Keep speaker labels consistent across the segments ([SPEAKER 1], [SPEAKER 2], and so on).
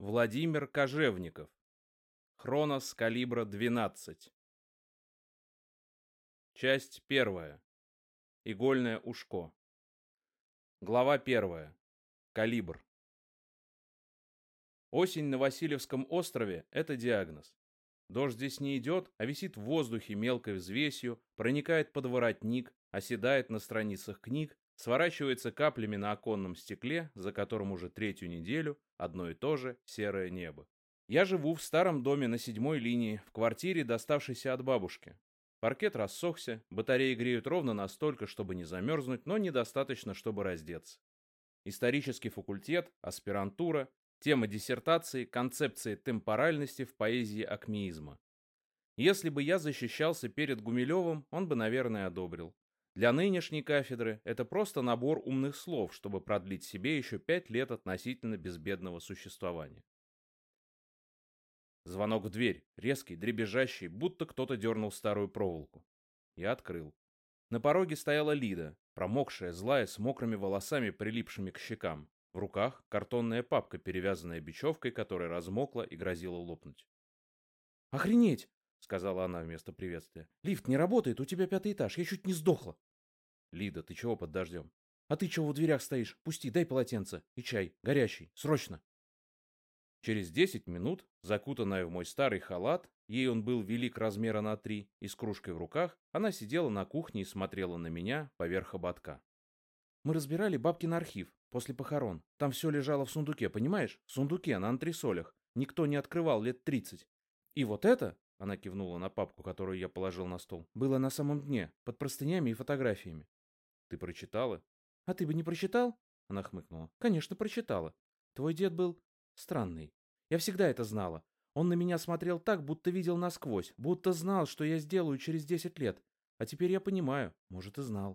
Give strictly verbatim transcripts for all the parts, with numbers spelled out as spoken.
[SPEAKER 1] Владимир Кожевников. Хронос калибра двенадцать. Часть первая. Игольное ушко. Глава первая. Калибр. Осень на Васильевском острове – это диагноз. Дождь здесь не идет, а висит в воздухе мелкой взвесью, проникает под воротник, оседает на страницах книг, сворачивается каплями на оконном стекле, за которым уже третью неделю одно и то же серое небо. Я живу в старом доме на седьмой линии, в квартире, доставшейся от бабушки. Паркет рассохся, батареи греют ровно настолько, чтобы не замерзнуть, но недостаточно, чтобы раздеться. Исторический факультет, аспирантура, тема диссертации, концепции темпоральности в поэзии акмеизма. Если бы я защищался перед Гумилевым, он бы, наверное, одобрил. Для нынешней кафедры это просто набор умных слов, чтобы продлить себе еще пять лет относительно безбедного существования. Звонок в дверь, резкий, дребезжащий, будто кто-то дернул старую проволоку. Я открыл. На пороге стояла Лида, промокшая, злая, с мокрыми волосами, прилипшими к щекам. В руках картонная папка, перевязанная бечевкой, которая размокла и грозила лопнуть. «Охренеть!» — сказала она вместо приветствия. «Лифт не работает, у тебя пятый этаж, я чуть не сдохла». «Лида, ты чего под дождем?» «А ты чего в дверях стоишь? Пусти, дай полотенце и чай, горячий, срочно». Через десять минут, закутанная в мой старый халат, ей он был велик размера на три, и с кружкой в руках, она сидела на кухне и смотрела на меня поверх ободка. «Мы разбирали бабкин архив после похорон. Там все лежало в сундуке, понимаешь? В сундуке, на антресолях. Никто не открывал лет тридцать. И вот это, — она кивнула на папку, которую я положил на стол, — было на самом дне, под простынями и фотографиями». «Ты прочитала?» «А ты бы не прочитал?» — она хмыкнула. «Конечно, прочитала. Твой дед был странный. Я всегда это знала. Он на меня смотрел так, будто видел насквозь, будто знал, что я сделаю через десять лет. А теперь я понимаю, может, и знал».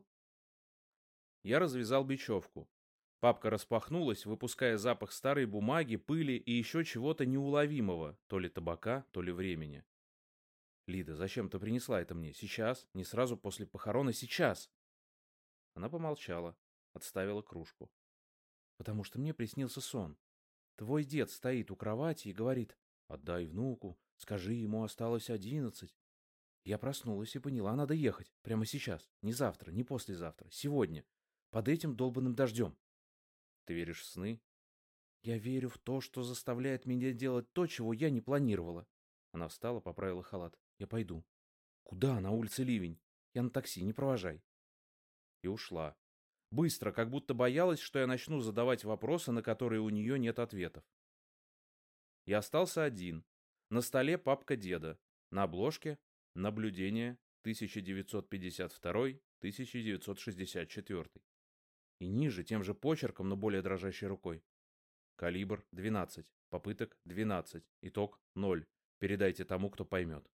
[SPEAKER 1] Я развязал бечевку. Папка распахнулась, выпуская запах старой бумаги, пыли и еще чего-то неуловимого, то ли табака, то ли времени. «Лида, зачем ты принесла это мне? Сейчас? Не сразу после похорон, а сейчас?» Она помолчала, отставила кружку. «Потому что мне приснился сон. Твой дед стоит у кровати и говорит: отдай внуку, скажи, ему осталось одиннадцать. Я проснулась и поняла, надо ехать. Прямо сейчас. Не завтра, не послезавтра. Сегодня. Под этим долбанным дождем». «Ты веришь в сны?» «Я верю в то, что заставляет меня делать то, чего я не планировала». Она встала, поправила халат. «Я пойду». «Куда? На улице ливень. Я на такси, не провожай». И ушла. Быстро, как будто боялась, что я начну задавать вопросы, на которые у нее нет ответов. Я остался один. На столе папка деда. На обложке «Наблюдение тысяча девятьсот пятьдесят второй — тысяча девятьсот шестьдесят четвёртый». И ниже, тем же почерком, но более дрожащей рукой: калибр двенадцать, попыток двенадцать, итог ноль. Передайте тому, кто поймет.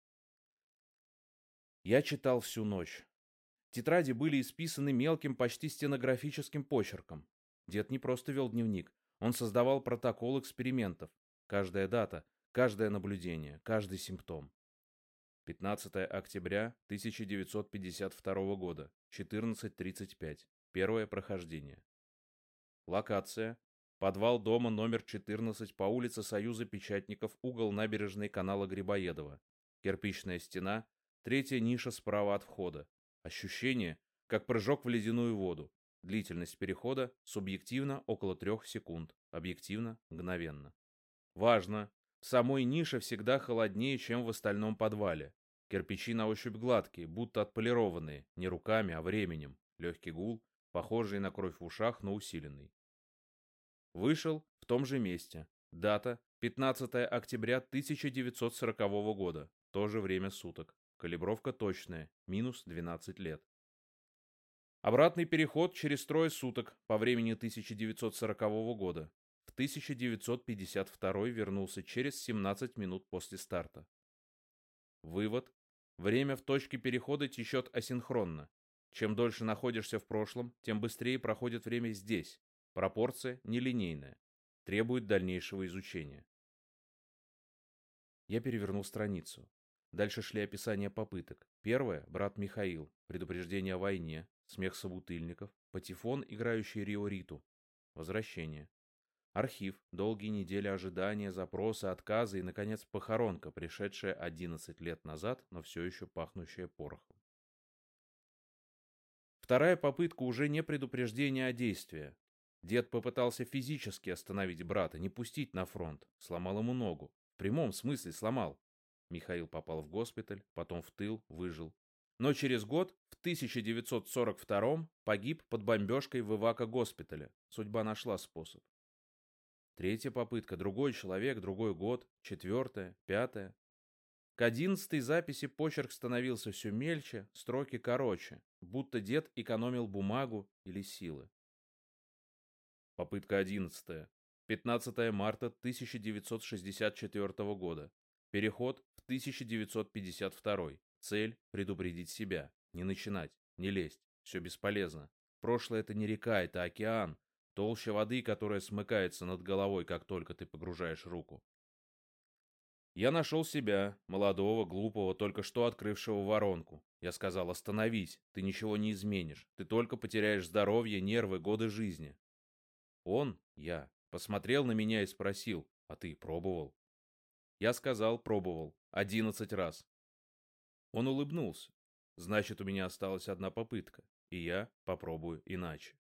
[SPEAKER 1] Я читал всю ночь. Тетради были исписаны мелким, почти стенографическим почерком. Дед не просто вел дневник, он создавал протокол экспериментов. Каждая дата, каждое наблюдение, каждый симптом. пятнадцатое октября тысяча девятьсот пятьдесят второго года, четырнадцать тридцать пять. Первое прохождение. Локация: подвал дома номер четырнадцать по улице Союза Печатников, угол набережной канала Грибоедова. Кирпичная стена, третья ниша справа от входа. Ощущение, как прыжок в ледяную воду. Длительность перехода субъективно около трех секунд, объективно мгновенно. Важно: в самой нише всегда холоднее, чем в остальном подвале. Кирпичи на ощупь гладкие, будто отполированные, не руками, а временем. Легкий гул, похожий на кровь в ушах, но усиленный. Вышел в том же месте. Дата пятнадцатое октября тысяча девятьсот сорокового года. То же время суток. Калибровка точная, минус двенадцать лет. Обратный переход через трое суток по времени тысяча девятьсот сорокового года. В тысяча девятьсот пятьдесят второй вернулся через семнадцать минут после старта. Вывод: время в точке перехода течет асинхронно. Чем дольше находишься в прошлом, тем быстрее проходит время здесь. Пропорция нелинейная. Требует дальнейшего изучения. Я перевернул страницу. Дальше шли описания попыток. Первое — брат Михаил. Предупреждение о войне. Смех собутыльников. Патефон, играющий Рио Риту. Возвращение. Архив, долгие недели ожидания, запросы, отказы и, наконец, похоронка, пришедшая одиннадцать лет назад, но все еще пахнущая порохом. Вторая попытка уже не предупреждение, а действие. Дед попытался физически остановить брата, не пустить на фронт. Сломал ему ногу. В прямом смысле сломал. Михаил попал в госпиталь, потом в тыл, выжил. Но через год, в тысяча девятьсот сорок втором, погиб под бомбежкой в Ивако-госпитале. Судьба нашла способ. Третья попытка, другой человек, другой год, четвертая, пятая. К одиннадцатой записи почерк становился все мельче, строки короче, будто дед экономил бумагу или силы. Попытка одиннадцатая. пятнадцатого марта тысяча девятьсот шестьдесят четвёртого года. Переход в тысяча девятьсот пятьдесят второй. Цель – предупредить себя. Не начинать, не лезть. Все бесполезно. Прошлое – это не река, это океан. Толща воды, которая смыкается над головой, как только ты погружаешь руку. Я нашел себя, молодого, глупого, только что открывшего воронку. Я сказал: остановись, ты ничего не изменишь. Ты только потеряешь здоровье, нервы, годы жизни. Он, я, посмотрел на меня и спросил: а ты пробовал? Я сказал: пробовал. Одиннадцать раз. Он улыбнулся. Значит, у меня осталась одна попытка, и я попробую иначе.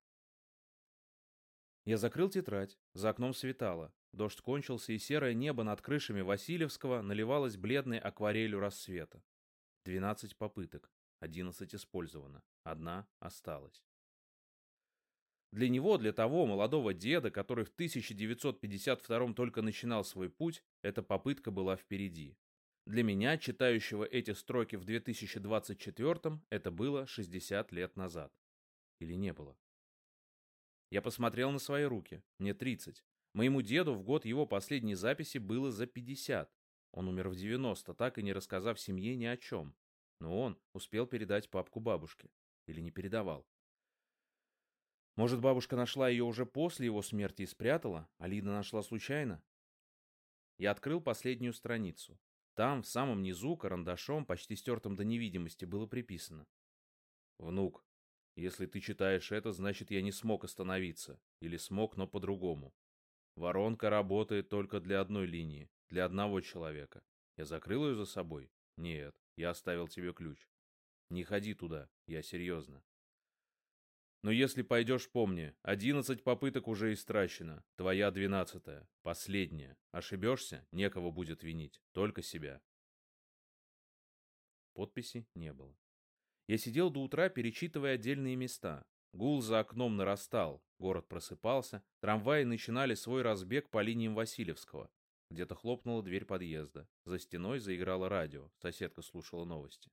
[SPEAKER 1] Я закрыл тетрадь. За окном светало. Дождь кончился, и серое небо над крышами Васильевского наливалось бледной акварелью рассвета. Двенадцать попыток. Одиннадцать использовано. Одна осталась. Для него, для того молодого деда, который в тысяча девятьсот пятьдесят втором только начинал свой путь, эта попытка была впереди. Для меня, читающего эти строки в две тысячи двадцать четвёртом, это было шестьдесят лет назад. Или не было? Я посмотрел на свои руки. Мне тридцать. Моему деду в год его последней записи было за пятьдесят. Он умер в девяносто, так и не рассказав семье ни о чем. Но он успел передать папку бабушке. Или не передавал. Может, бабушка нашла ее уже после его смерти и спрятала, а Лида нашла случайно? Я открыл последнюю страницу. Там, в самом низу, карандашом, почти стертым до невидимости, было приписано: «Внук, если ты читаешь это, значит, я не смог остановиться. Или смог, но по-другому. Воронка работает только для одной линии, для одного человека. Я закрыл ее за собой? Нет, я оставил тебе ключ. Не ходи туда, я серьезно. Но если пойдешь, помни, одиннадцать попыток уже истрачено, твоя двенадцатая, последняя. Ошибешься, некого будет винить, только себя». Подписи не было. Я сидел до утра, перечитывая отдельные места. Гул за окном нарастал, город просыпался, трамваи начинали свой разбег по линиям Васильевского. Где-то хлопнула дверь подъезда. За стеной заиграло радио, соседка слушала новости.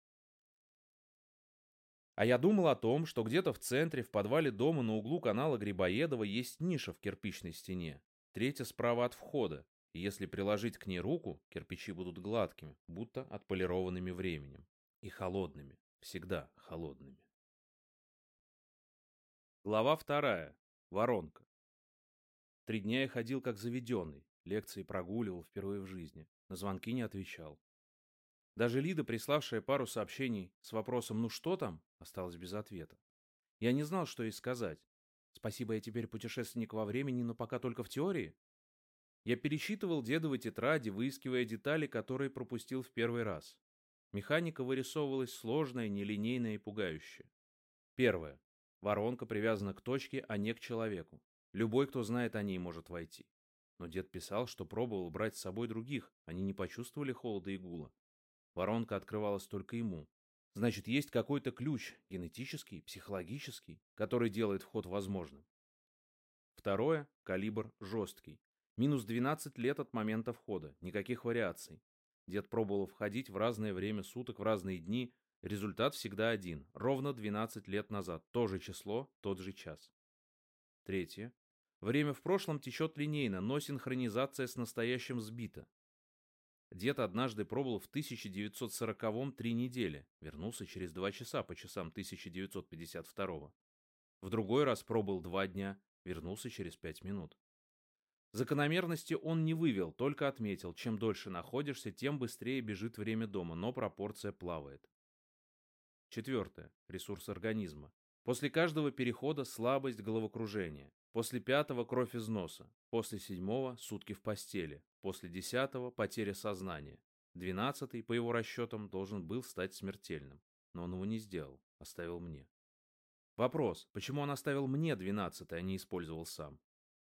[SPEAKER 1] А я думал о том, что где-то в центре, в подвале дома на углу канала Грибоедова есть ниша в кирпичной стене, третья справа от входа, и если приложить к ней руку, кирпичи будут гладкими, будто отполированными временем. И холодными, всегда холодными. Глава вторая. Воронка. Три дня я ходил как заведенный, лекции прогуливал впервые в жизни, на звонки не отвечал. Даже Лида, приславшая пару сообщений с вопросом «ну что там?», осталась без ответа. Я не знал, что ей сказать. Спасибо, я теперь путешественник во времени, но пока только в теории. Я пересчитывал дедовы тетради, выискивая детали, которые пропустил в первый раз. Механика вырисовывалась сложная, нелинейная и пугающая. Первое. Воронка привязана к точке, а не к человеку. Любой, кто знает о ней, может войти. Но дед писал, что пробовал брать с собой других, они не почувствовали холода и гула. Воронка открывалась только ему. Значит, есть какой-то ключ, генетический, психологический, который делает вход возможным. Второе. Калибр жесткий. Минус двенадцать лет от момента входа. Никаких вариаций. Дед пробовал входить в разное время суток, в разные дни. Результат всегда один. Ровно двенадцать лет назад. То же число, тот же час. Третье. Время в прошлом течет линейно, но синхронизация с настоящим сбита. Дед однажды пробовал в тысяча девятьсот сороковом три недели. Вернулся через два часа по часам тысяча девятьсот пятьдесят второго. В другой раз пробовал два дня. Вернулся через пять минут. Закономерности он не вывел, только отметил, чем дольше находишься, тем быстрее бежит время дома, но пропорция плавает. Четвертое. Ресурс организма. После каждого перехода слабость, головокружение. После пятого кровь из носа, после седьмого сутки в постели, после десятого потеря сознания. Двенадцатый, по его расчетам, должен был стать смертельным, но он его не сделал, оставил мне. Вопрос, почему он оставил мне двенадцатый, а не использовал сам?